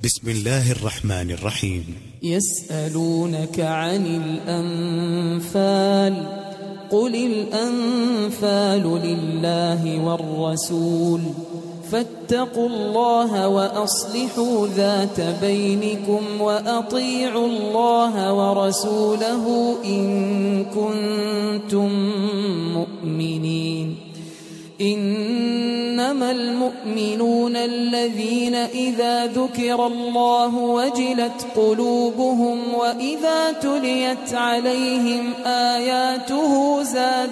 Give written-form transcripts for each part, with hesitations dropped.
بسم الله الرحمن الرحيم. يسألونك عن الأنفال قل الأنفال لله والرسول فاتقوا الله وأصلحوا ذات بينكم وأطيعوا الله ورسوله إن كنتم مؤمنين. إنما المؤمنون الذين إذا ذكر الله وجلت قلوبهم وإذا تليت عليهم آياته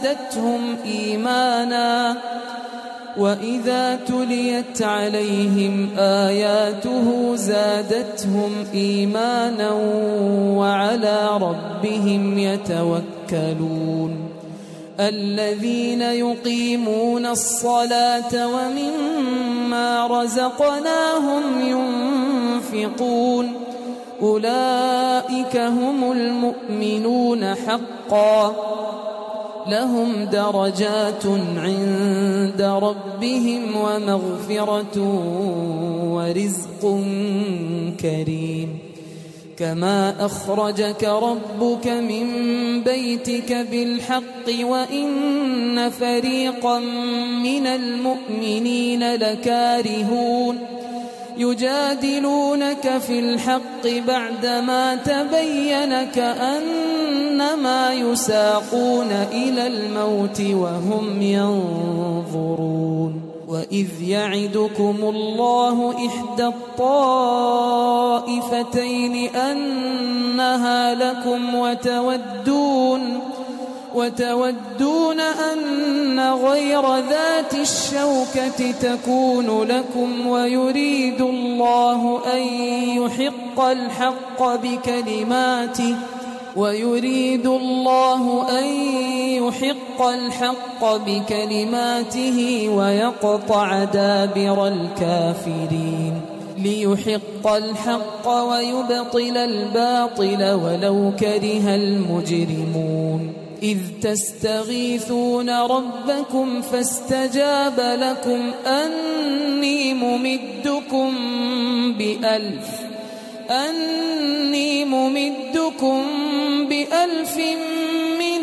زادتهم إيمانا وعلى ربهم يتوكلون. الذين يقيمون الصلاة ومما رزقناهم ينفقون أولئك هم المؤمنون حقا لهم درجات عند ربهم ومغفرة ورزق كريم. كما أخرجك ربك من بيتك بالحق وإن فريقا من المؤمنين لكارهون يجادلونك في الحق بعدما تبين كأنما يساقون إلى الموت وهم ينظرون. وإذ يعدكم الله إحدى الطائفتين أنها لكم وتودون أن غير ذات الشوكة تكون لكم ويريد الله أن يحق الحق بكلماته ويقطع دابر الكافرين. ليحق الحق ويبطل الباطل ولو كره المجرمون. إذ تستغيثون ربكم فاستجاب لكم أني ممدكم بألف من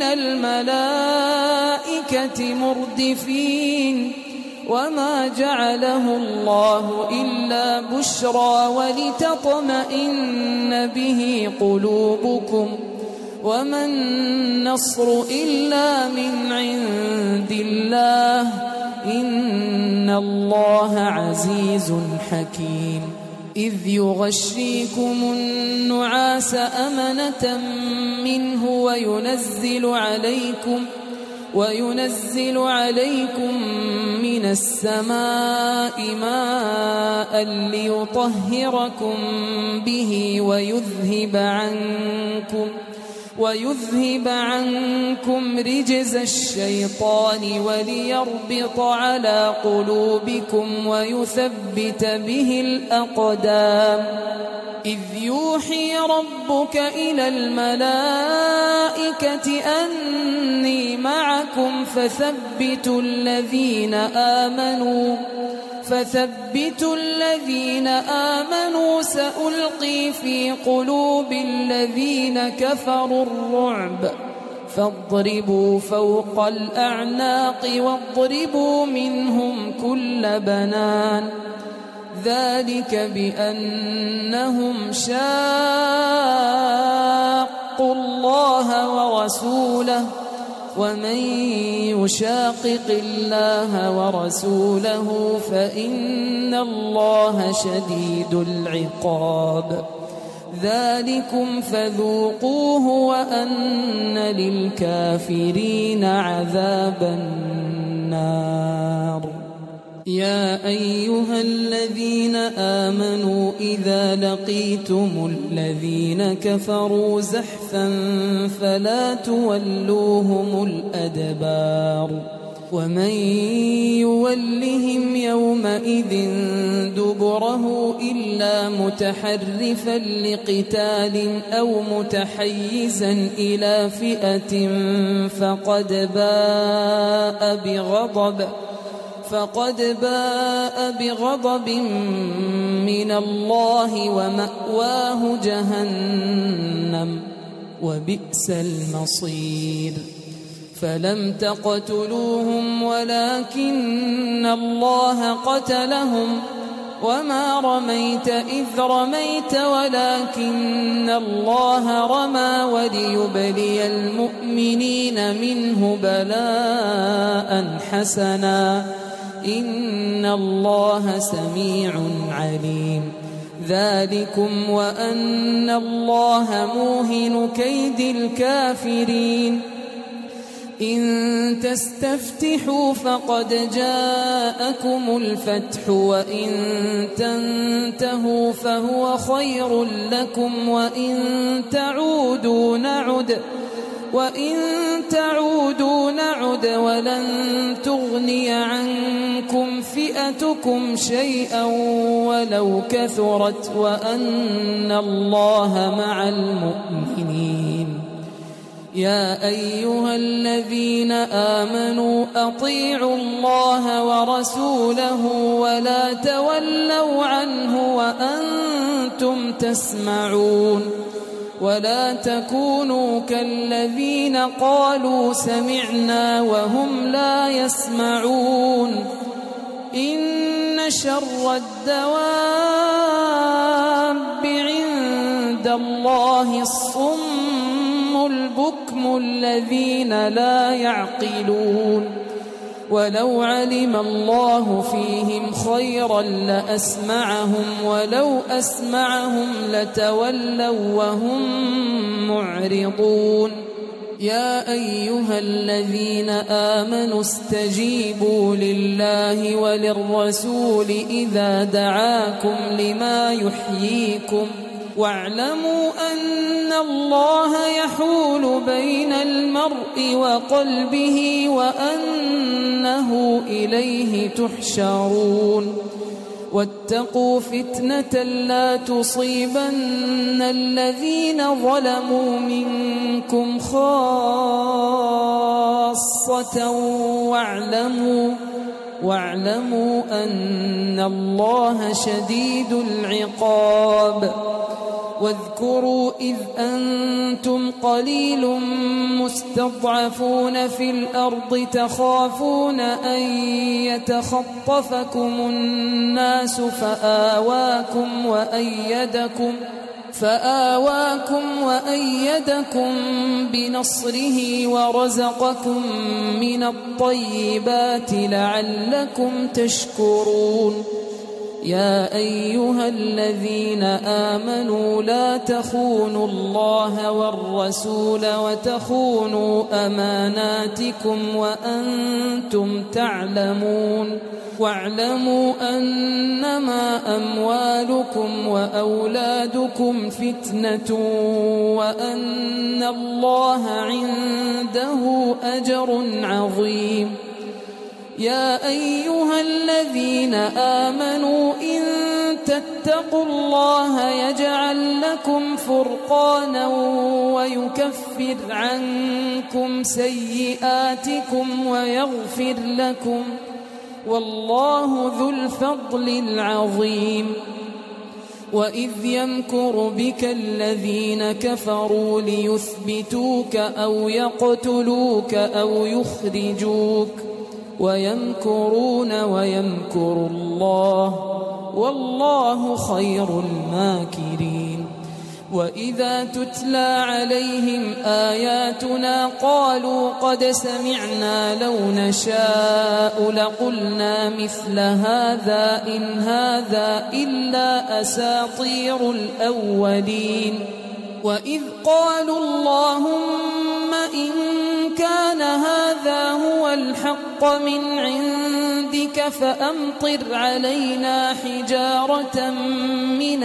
الملائكة مردفين. وما جعله الله إلا بشرى ولتطمئن به قلوبكم وما النصر إلا من عند الله إن الله عزيز حكيم. إذ يغشيكم النعاس أمنة منه وينزل عليكم من السماء ماء ليطهركم به ويذهب عنكم رجز الشيطان وليربط على قلوبكم ويثبت به الأقدام. إذ يوحي ربك إلى الملائكة أني معكم فثبتوا الذين آمنوا سألقي في قلوب الذين كفروا الرعب فاضربوا فوق الأعناق واضربوا منهم كل بنان. ذلك بأنهم شاقوا الله ورسوله ومن يشاقق الله ورسوله فإن الله شديد العقاب. ذلكم فذوقوه وأن للكافرين عذاب النار. يا أيها الذين آمنوا إذا لقيتم الذين كفروا زحفا فلا تولوهم الأدبار. ومن يولهم يومئذ دبره إلا متحرفا لقتال أو متحيزا إلى فئة فقد باء بغضب من الله ومأواه جهنم وبئس المصير فلم تقتلوهم ولكن الله قتلهم وما رميت إذ رميت ولكن الله رمى وليبلي المؤمنين منه بلاء حسنا إن الله سميع عليم ذلكم وأن الله موهن كيد الكافرين إن تستفتحوا فقد جاءكم الفتح وإن تنتهوا فهو خير لكم وإن تعودوا نعد ولن تغني عنكم فئتكم شيئا ولو كثرت وأن الله مع المؤمنين يا أيها الذين آمنوا أطيعوا الله ورسوله ولا تولوا عنه وأنتم تسمعون ولا تكونوا كالذين قالوا سمعنا وهم لا يسمعون إن شر الدواب عند الله الصم البكم الذين لا يعقلون ولو علم الله فيهم خيرا لأسمعهم ولو أسمعهم لتولوا وهم معرضون يا أيها الذين آمنوا استجيبوا لله وللرسول إذا دعاكم لما يحييكم واعلموا أن الله يحول بين المرء وقلبه وأنه إليه تحشرون واتقوا فتنة لا تصيبن الذين ظلموا منكم خاصة واعلموا أن الله شديد العقاب واذكروا إذ أنتم قليل مستضعفون في الأرض تخافون أن يتخطفكم الناس فآواكم وأيدكم بنصره ورزقكم من الطيبات لعلكم تشكرون يا أيها الذين آمنوا لا تخونوا الله والرسول وتخونوا أماناتكم وأنتم تعلمون واعلموا أنما أموالكم وأولادكم فتنة وأن الله عنده أجر عظيم يا أيها الذين آمنوا إن تتقوا الله يجعل لكم فرقانا ويكفر عنكم سيئاتكم ويغفر لكم والله ذو الفضل العظيم وإذ يمكر بك الذين كفروا ليثبتوك أو يقتلوك أو يخرجوك ويمكرون ويمكر الله والله خير الماكرين وإذا تتلى عليهم آياتنا قالوا قد سمعنا لو نشاء لقلنا مثل هذا إن هذا إلا أساطير الأولين وإذ قالوا اللهم إن كان هذا هو الحق من عندك فأمطر علينا حجارة من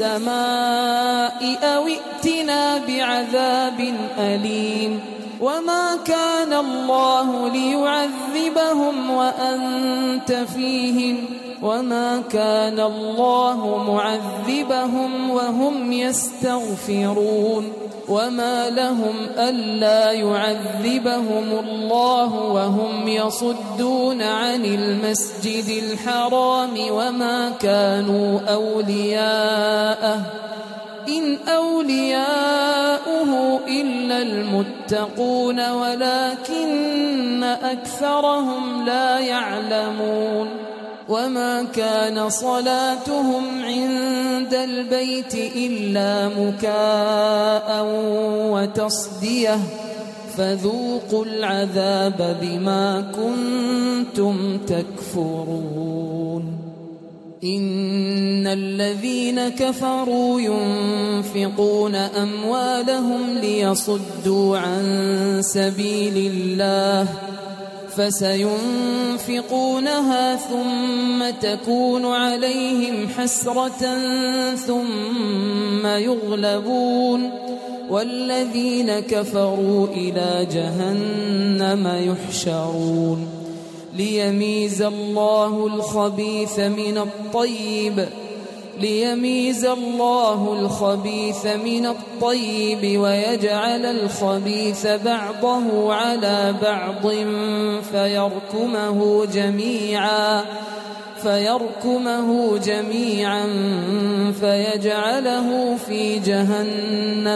السماء أو ائتنا بعذاب أليم وما كان الله ليعذبهم وأنت فيهم وما كان الله معذبهم وهم يستغفرون وما لهم ألا يعذبهم الله وهم يصدون عن المسجد الحرام وما كانوا أولياءه إن أولياؤه إلا المتقون ولكن أكثرهم لا يعلمون وما كان صلاتهم عند البيت إلا مكاء وتصدية فذوقوا العذاب بما كنتم تكفرون إن الذين كفروا ينفقون أموالهم ليصدوا عن سبيل الله فسينفقونها ثم تكون عليهم حسرة ثم يغلبون والذين كفروا إلى جهنم يحشرون ليميز الله الخبيث من الطيب ويجعل الخبيث بعضه على بعض فيركمه جميعا فيجعله في جهنم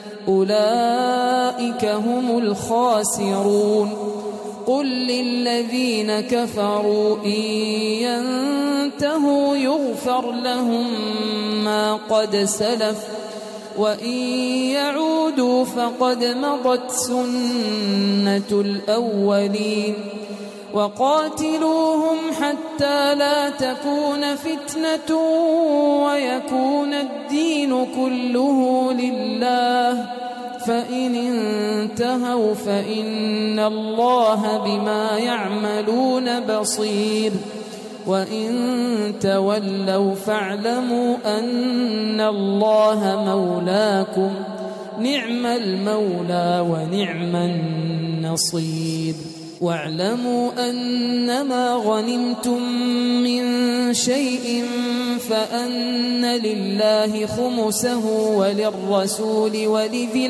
أولئك هم الخاسرون قل للذين كفروا إن ينتهوا يغفر لهم ما قد سلف وإن يعودوا فقد مضت سنة الأولين وقاتلوهم حتى لا تكون فتنة ويكون الدين كله لله فإن انتهوا فإن الله بما يعملون بصير وإن تولوا فاعلموا أن الله مولاكم نعم المولى ونعم النصير واعلموا أنما غنمتم من شيء فأن لله خمسه وللرسول ولذي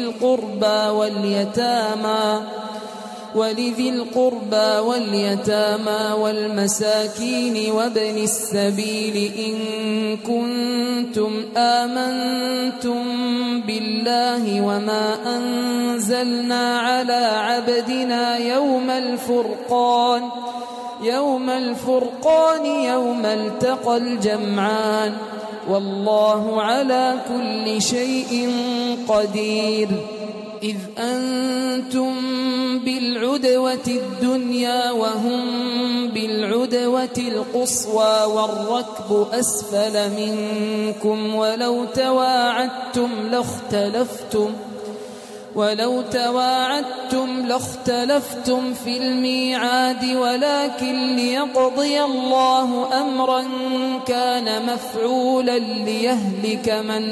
القربى واليتامى والمساكين وابن السبيل إن كنتم آمنتم بالله وما أنزلنا على عبدنا يوم الفرقان يوم التقى الجمعان والله على كل شيء قدير إذ أنتم بالعدوة الدنيا وهم بالعدوة القصوى والركب أسفل منكم ولو تواعدتم لاختلفتم في الميعاد ولكن ليقضي الله أمرا كان مفعولا ليهلك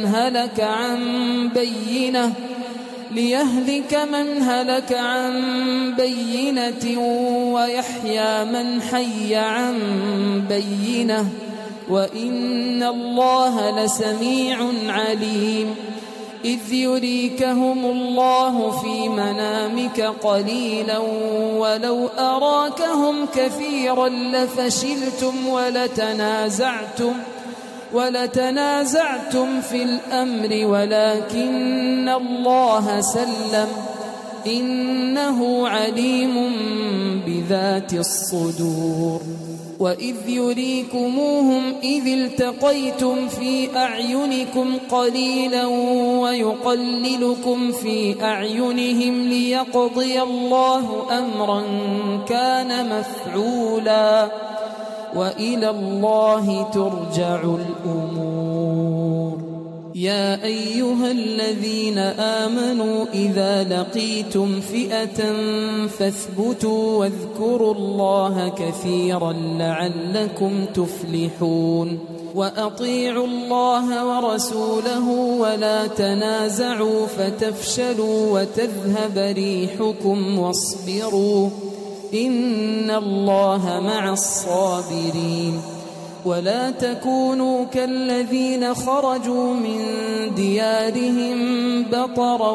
من هلك عن بينة ويحيى من حي عن بينة وإن الله لسميع عليم إذ يريكهم الله في منامك قليلا ولو أراكهم كثيرا لفشلتم ولتنازعتم في الأمر ولكن الله سلم إنه عليم بذات الصدور وإذ يريكموهم إذ التقيتم في أعينكم قليلا ويقللكم في أعينهم ليقضي الله أمرا كان مفعولا وإلى الله ترجع الأمور يا أيها الذين آمنوا إذا لقيتم فئة فاثبتوا واذكروا الله كثيرا لعلكم تفلحون وأطيعوا الله ورسوله ولا تنازعوا فتفشلوا وتذهب ريحكم واصبروا إن الله مع الصابرين ولا تكونوا كالذين خرجوا من ديارهم بطرا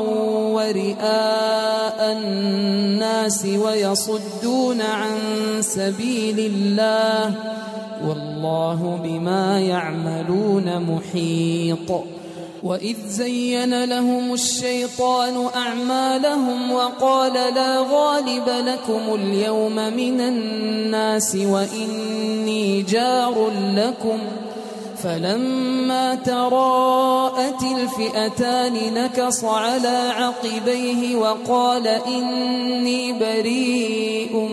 ورئاء الناس ويصدون عن سبيل الله والله بما يعملون محيط. وإذ زين لهم الشيطان أعمالهم وقال لا غالب لكم اليوم من الناس وإني جار لكم فلما تراءت الفئتان نكص على عقبيه وقال إني بريء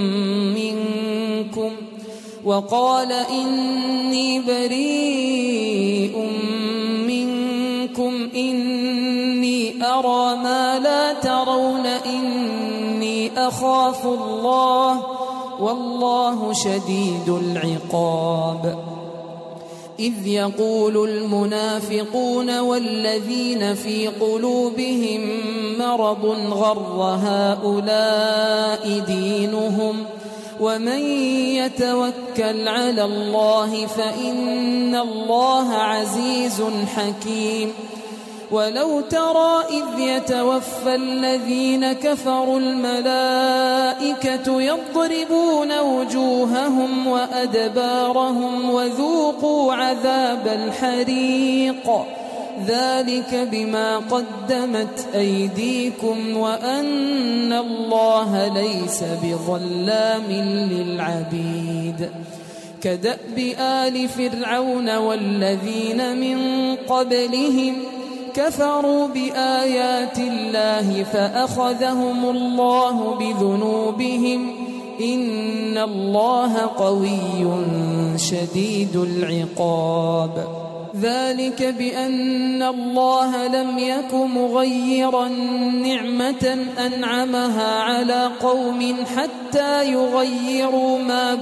منكم إني أرى ما لا ترون إني أخاف الله والله شديد العقاب. إذ يقول المنافقون والذين في قلوبهم مرض غر هؤلاء دينهم ومن يتوكل على الله فإن الله عزيز حكيم. ولو ترى إذ يتوفى الذين كفروا الملائكة يضربون وجوههم وأدبارهم وذوقوا عذاب الحريق ذلك بما قدمت أيديكم وأن الله ليس بظلام للعبيد. كدأب آل فرعون والذين من قبلهم كفروا بآيات الله فأخذهم الله بذنوبهم إن الله قوي شديد العقاب. ذلك بأن الله لم يك مغيرا نعمة أنعمها على قوم حتى يغيروا ما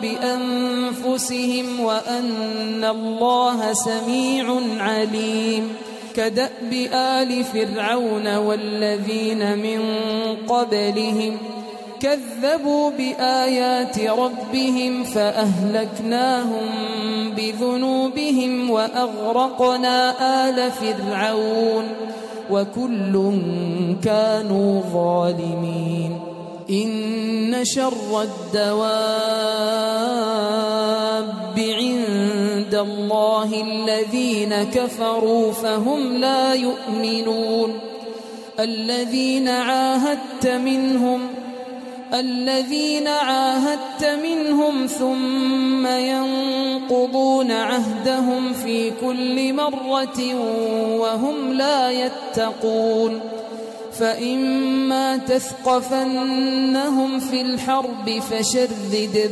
بأنفسهم وأن الله سميع عليم. كدأب آل فرعون والذين من قبلهم كذبوا بآيات ربهم فأهلكناهم بذنوبهم وأغرقنا آل فرعون وكل كانوا ظالمين. إن شر الدواب عند الله الذين كفروا فهم لا يؤمنون. الذين عاهدت منهم ثم ينقضون عهدهم في كل مرة وهم لا يتقون. فإما تثقفنهم في الحرب فشرد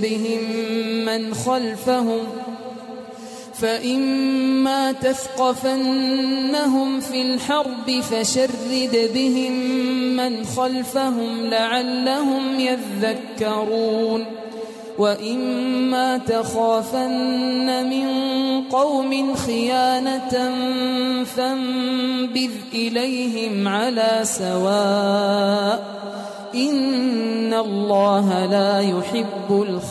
بهم من خلفهم لعلهم يذكرون. وإما تخافن من قوم خيانة فانبذ إليهم على سواء إن الله لا يحب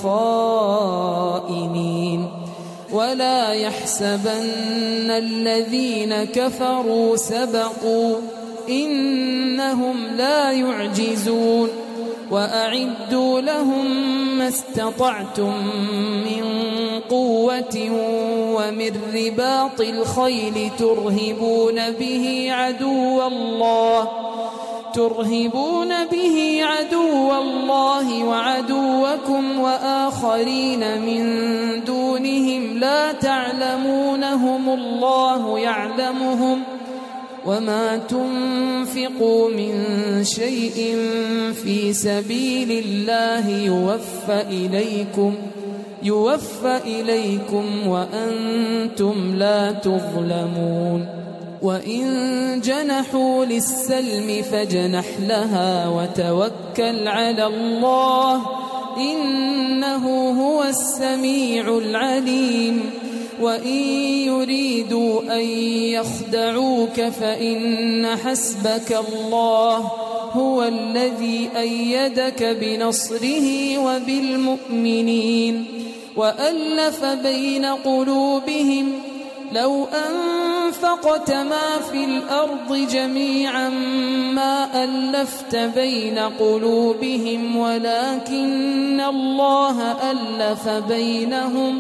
الخائنين. ولا يحسبن الذين كفروا سبقوا إنهم لا يعجزون. وأعدوا لهم ما استطعتم من قوة ومن رباط الخيل ترهبون به عدو الله وعدوكم وآخرين من دونهم لا تعلمونهم الله يعلمهم وما تنفقوا من شيء في سبيل الله يوفى إليكم وأنتم لا تظلمون. وإن جنحوا للسلم فاجنح لها وتوكل على الله إنه هو السميع العليم. وإن يريدوا أن يخدعوك فإن حسبك الله هو الذي أيدك بنصره وبالمؤمنين. وألف بين قلوبهم لو أنفقت ما في الأرض جميعا ما ألفت بين قلوبهم ولكن الله ألف بينهم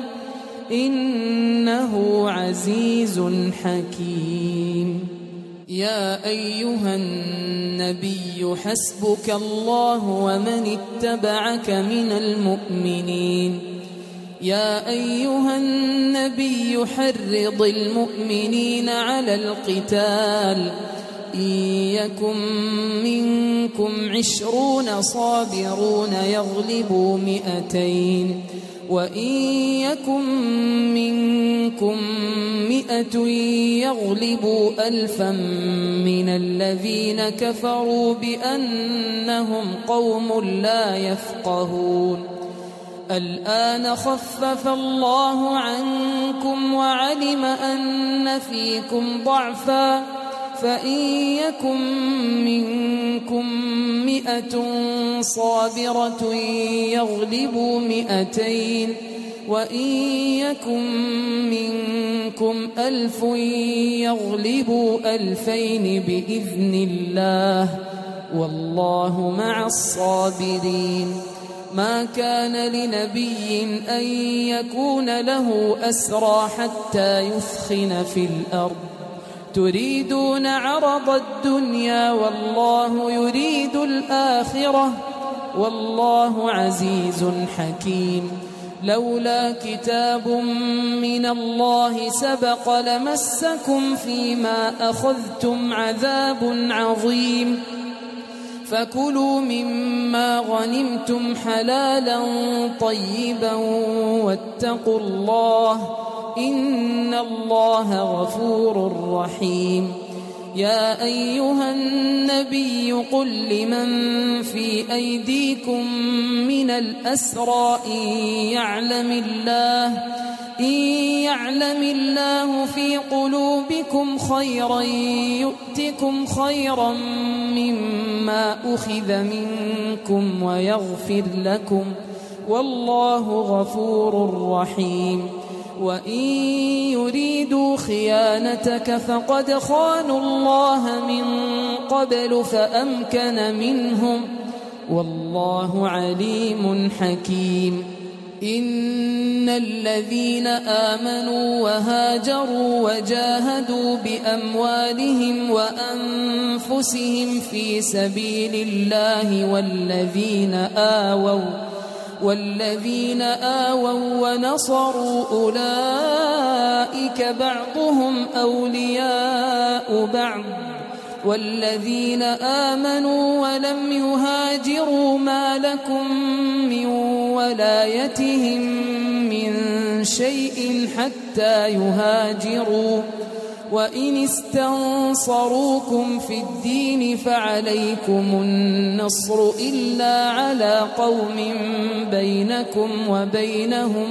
إنه عزيز حكيم. يا أيها النبي حسبك الله ومن اتبعك من المؤمنين. يا أيها النبي حرض المؤمنين على القتال إن يكن منكم 20 صابرون يغلبوا 200 وإن يكن منكم 100 يغلبوا 1000 من الذين كفروا بأنهم قوم لا يفقهون. الآن خفف الله عنكم وعلم أن فيكم ضعفا فإن يكن منكم 100 صابرة يغلبوا 200 وإن يكن منكم 1000 يغلبوا 2000 بإذن الله والله مع الصابرين. ما كان لنبي أن يكون له أسرى حتى يثخن في الأرض تريدون عرض الدنيا والله يريد الآخرة والله عزيز حكيم. لولا كتاب من الله سبق لمسكم فيما أخذتم عذاب عظيم فكلوا مما غنمتم حلالا طيبا واتقوا الله إن الله غفور رحيم. يا أيها النبي قل لمن في أيديكم من الأسرى إن يعلم الله في قلوبكم خيرا يؤتكم خيرا مما أخذ منكم ويغفر لكم والله غفور رحيم. وإن يريدوا خيانتك فقد خانوا الله من قبل فأمكن منهم والله عليم حكيم. إن الذين آمنوا وهاجروا وجاهدوا بأموالهم وأنفسهم في سبيل الله والذين آووا ونصروا أولئك بعضهم أولياء بعض والذين آمنوا ولم يهاجروا ما لكم من ولايتهم من شيء حتى يهاجروا وإن استنصروكم في الدين فعليكم النصر إلا على قوم بينكم وبينهم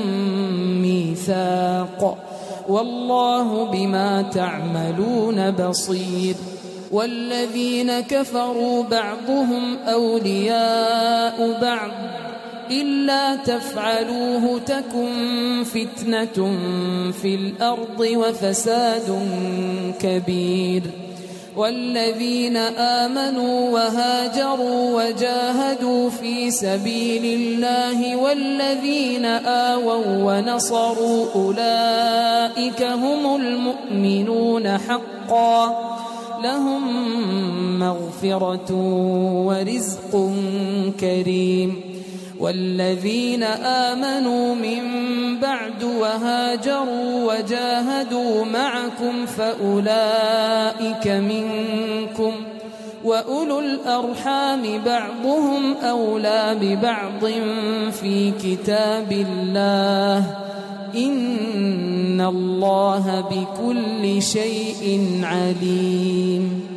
ميثاق والله بما تعملون بصير. والذين كفروا بعضهم أولياء بعض إلا تفعلوه تكن فتنة في الأرض وفساد كبير. والذين آمنوا وهاجروا وجاهدوا في سبيل الله والذين آووا ونصروا أولئك هم المؤمنون حقا لهم مغفرة ورزق كريم. والذين آمنوا من بعد وهاجروا وجاهدوا معكم فأولئك منكم وأولو الأرحام بعضهم أولى ببعض في كتاب الله إن الله بكل شيء عليم.